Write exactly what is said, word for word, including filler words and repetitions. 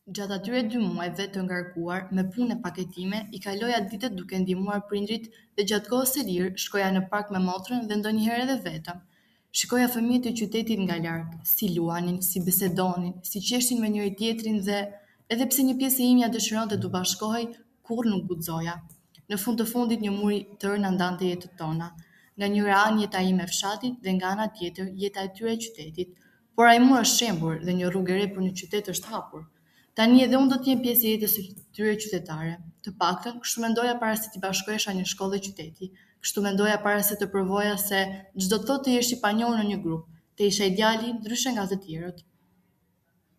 Gjatë atyre dy muajve të ngarkuar me punë e paketime, i kaloja ditët duke ndihmuar prindrit dhe gjatë kohës së lirë shkoja në park me motrën dhe ndonjëherë edhe vetëm. Shikoja fëmijët e qytetit nga larg, si luanin, si bisedonin, si qeshin me njëri tjetrin dhe edhe pse një pjesë e imja dëshironte t'u bashkohej, kurrë nuk guxoja. Në fund të fundit një mur i tërë na ndante jetët tona. Nga njëra anë jeta ime e fshatit dhe nga ana tjetër jeta e tyre e qytetit. Por ai mur është shembur dhe një rrugë e re për një qytet është hapur. Tani edhe unë do të jem pjesë e jetës së tyre qytetare. Të paktën, kështu mendoja para se t'i bashkohesha një shkollë dhe qyteti. Kështu mendoja para se të provoja se çdo të thotë të jesh i panjohur në një grup, të isha ideali ndryshe nga të tjerët.